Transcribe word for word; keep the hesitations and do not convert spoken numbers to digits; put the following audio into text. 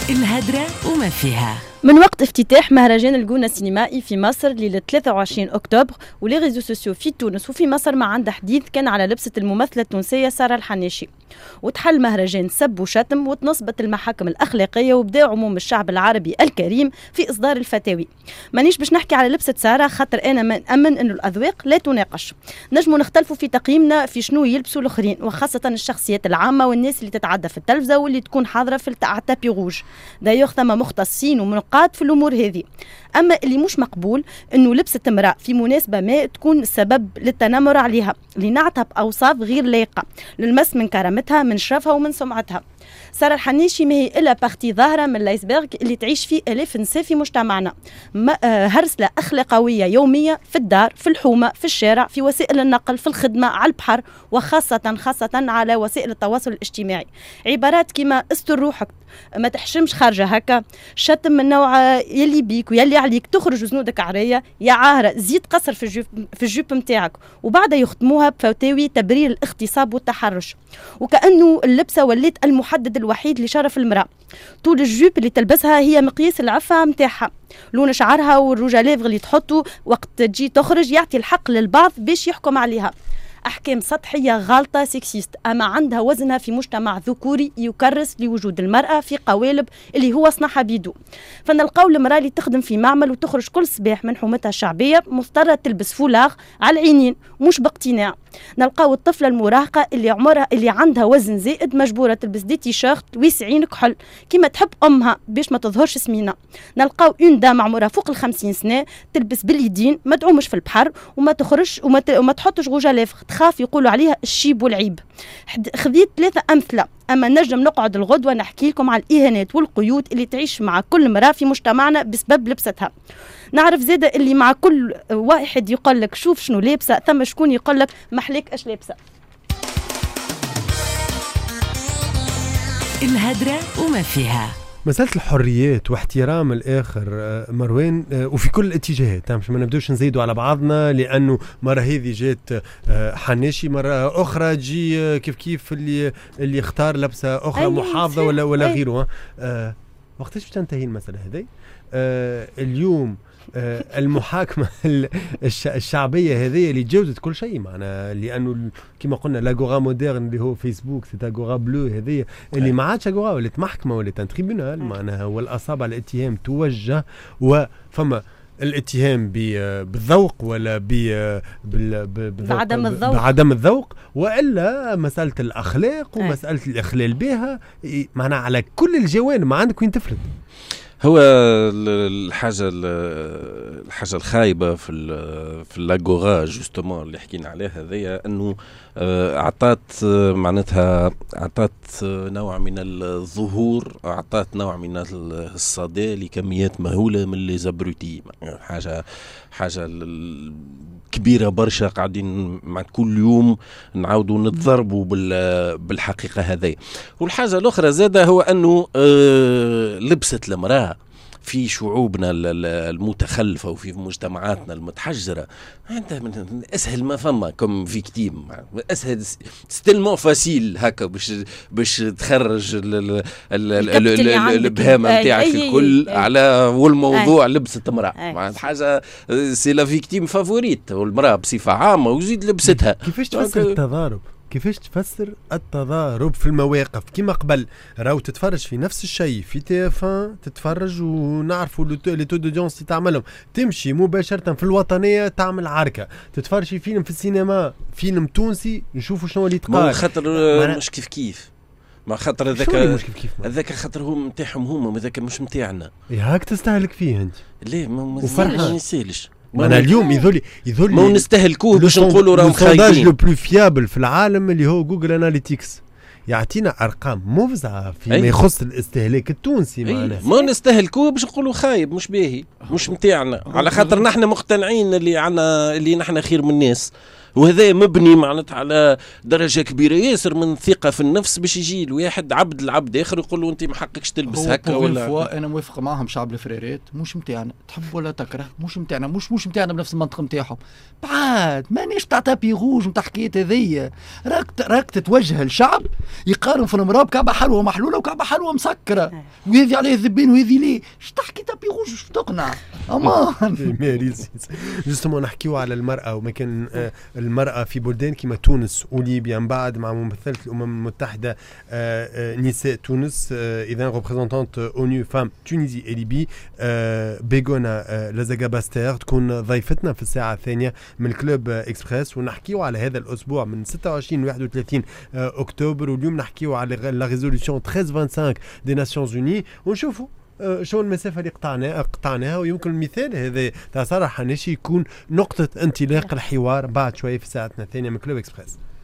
الهدرة وما فيها. من وقت افتتاح مهرجان الجونة السينمائي في مصر ليلة ثلاثة وعشرين أكتوبر ولي ريزو سوسيو في تونس وفي مصر ما عنده حديث كان على لبسة الممثلة التونسية سارة الحناشي. وتحل مهرجان سب وشتم وتنصبت المحاكم الأخلاقية وبدا عموم الشعب العربي الكريم في إصدار الفتاوي. مانيش باش نحكي على لبسة سارة خاطر أنا مأمن أنه الأذواق لا تناقش. نجموا نختلفوا في تقييمنا في شنو يلبسوا الآخرين وخاصة الشخصيات العامة والناس اللي تتعدى في التلفزة واللي تكون حاضرة في التابي روج. دايوغ ثم مختصين ومنقاد في الأمور هذه. أما اللي مش مقبول أنه لبسة امرأة في مناسبة ما تكون سبب للتنمر عليها لنعتها بأوصاف غير لايقة للمس من كرامتها من شرفها ومن سمعتها. سارة الحناشي ما هي إلا بارتي ظاهرة من الايسبرغ اللي تعيش فيه آلاف نساء في مجتمعنا. هرسلة أخلاقوية يومية في الدار في الحومة في الشارع في وسائل النقل في الخدمة على البحر وخاصة خاصة على وسائل التواصل الاجتماعي. عبارات كما استر روحك ما تحشمش خارجة هكا شتم من نوع يلي بيك ويلي عليك تخرج وزنودك عرية يا عاهرة زيد قصر في الجيب في الجيب متاعك وبعدها يختموها بفتاوي تبرير الاغتصاب والتحرش وكأنه اللبسة وليت المحدد الوحيد لشرف المرأة. طول الجيب اللي تلبسها هي مقياس العفة متاعها. لون شعرها والروجاليف اللي تحطه وقت تجي تخرج يعطي الحق للبعض باش يحكم عليها. أحكام سطحية غالطة سكسيست أما عندها وزنها في مجتمع ذكوري يكرس لوجود المرأة في قوالب اللي هو صنعها بيدو. فنلقاو المرأة اللي تخدم في معمل وتخرج كل صباح من حومتها الشعبية مضطرة تلبس فولاغ على العينين مش باقتناع. نلقاو الطفلة المراهقة اللي عمرها اللي عندها وزن زائد مجبورة تلبس دي تيشيرت ويسعين كحل كما تحب أمها باش ما تظهرش سمينة. نلقاو اون دام عمرها فوق الخمسين سنة تلبس باليدين ما تعومش في البحر وما تخرج وما, ت... وما تحطش غوجاليف تخاف يقولوا عليها الشيب والعيب. خذيت ثلاثة أمثلة أما نجم نقعد الغدوة نحكي لكم على الإهانات والقيود اللي تعيش مع كل امرأة في مجتمعنا بسبب لبستها. نعرف زادة اللي مع كل واحد يقول لك شوف شنو لابسة ثم شكون يقول لك محليك اش لابسة. الهدرة وما فيها. مسألة الحريات واحترام الآخر مروان وفي كل الاتجاهات مش ما نبدوش نزيدوا على بعضنا لأنه مرة هذه جات حناشي مرة أخرى جي كيف كيف اللي اللي اختار لبسة أخرى محافظة ولا ولا غيره. أه وقتاش باش تنتهي المسألة هذه؟ أه اليوم آه المحاكمة الشعبية هذه اللي تجاوزت كل شيء معنا لأنه كما قلنا لاغورا مودرن اللي هو فيسبوك سي اغورا بلو هذه اللي ما عادش اغورا ولات محكمة ولات ان تريبونال معناها والأصابع الاتهام توجه وفما الاتهام بالذوق ولا بعدم الذوق بعدم الذوق والا مساله الاخلاق ومساله الاخلال بها معناها على كل الجوانب ما عندك وين تفلت. هو الحاجه الحاجه الخايبه في في لاغورا جوستومون اللي حكينا عليها هذيا انه اعطت معناتها اعطت نوع من الظهور اعطت نوع من الصدى لكميات مهوله من لي زابروتي. حاجه حاجه كبيره برشا قاعدين مع كل يوم نعاودوا نتضربوا بالحقيقه هذه. والحاجه الاخرى زاده هو انه لبسه المراه في شعوبنا المتخلفة وفي مجتمعاتنا المتحجرة عندها من أسهل ما فما كم فيكتيم أسهل ستيلمون فاسيل هكا باش باش تخرج البهامة متاعك الكل على والموضوع لبسة امرأة حاجة سي لا فيكتيم فافوريت والمرأة بصفة عامة وزيد لبستها. كيفاش تفسر التضارب؟ كيفاش تفسر التضارب في المواقف كما قبل راهو تتفرج في نفس الشيء في تي اف واحد تتفرج ونعرفوا لي تو دودونس تعملهم تمشي مباشرة في الوطنية تعمل عركة تتفرج في فيلم في السينما فيلم تونسي نشوفوا شنو اللي تقال خاطر مش كيف كيف ما خاطر هذاك هذاك خاطر هو نتاعهم هما هذاك مش نتاعنا هاك تستهلك فيه انت ليه ما يسالش أنا اليوم يذولي يذولي ما نستهلكوه باش نقولوا راهم خايبين. السونداج لو بلو فيابل في العالم اللي هو جوجل اناليتيكس يعطينا ارقام مفزعه فيما أي. يخص الاستهلاك التونسي معنا ما نستهلكوه باش نقولوا خايب مش باهي مش متاعنا على خاطر نحن مقتنعين اللي عنا اللي نحن خير من الناس وهذا مبني معناتها على درجه كبيره ياسر من الثقه في النفس باش يجي الواحد عبد العبد اخر يقول له انت ما حقكش تلبس هكا ولا. انا موافق معهم شعب الفريرات مش متاعنا، تحب ولا تكره مش متاعنا، مش مش متاعنا بنفس المنطق نتاعهم. بعد مانيش تاع تابي روج نتاع حكايه هذيا، راك راك تتوجه الشعب يقارن في المراه بكعبه حلوه محلوله وكعبه حلوه مسكره، وهذه عليه ذبين وهذه ليه، اش تحكي تابي روج وش تقنع امان. جوستومون نحكيو على المراه وما كان المراه في بلدان كما تونس وليبيا من بعد مع ممثله الامم المتحده نساء تونس اذا ريبريزونتانت اونيو فام تونيزي اي ليبي بيغونا لزاغا باستير تكون ضيفتنا في الساعه الثانيه من كلوب اكسبريس، ونحكيو على هذا الاسبوع من ستة وعشرين واحد وثلاثين اكتوبر، واليوم نحكيو على لا ريزوليوشن ثلاثة عشر خمسة وعشرين دي ناسيونز اوني، ونشوفوا شو المسافه اللي قطعناها قطعناها ويمكن المثال هذا تاع سارة الحناشي يكون نقطه انطلاق الحوار بعد شويه في ساعتنا الثانيه من كلوب اكسبريس.